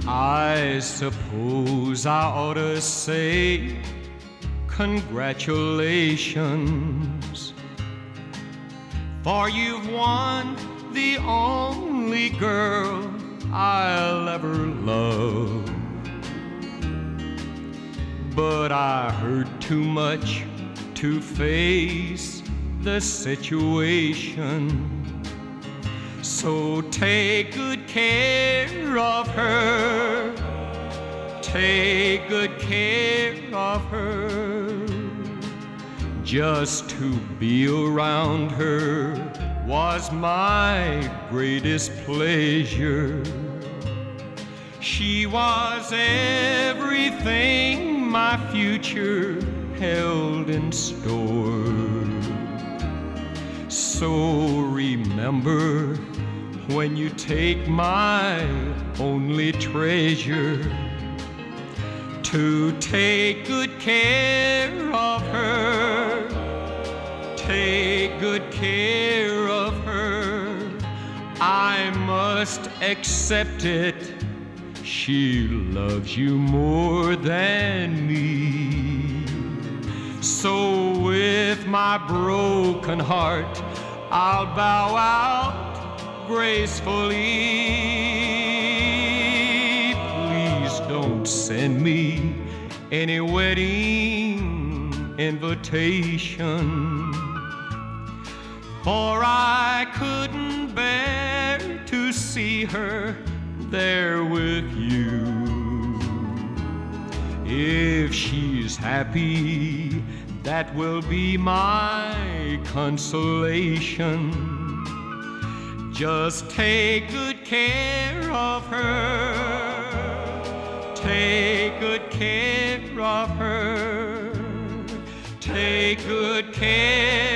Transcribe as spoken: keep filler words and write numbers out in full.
I suppose I ought to say congratulations, for you've won the only girl I'll ever love. But I heard too much to face the situation. So take good care of her, take good care of her. Just to be around her was my greatest pleasure. She was everything my future held in store. So remember, when you take my only treasure, to take good care of her, take good care of her. I must accept it, she loves you more than me. So with my broken heart, I'll bow out gracefully. Please don't send me any wedding invitation, for I couldn't bear to see her there with you. If she's happy, that will be my consolation. Just take good care of her, take good care of her, take good care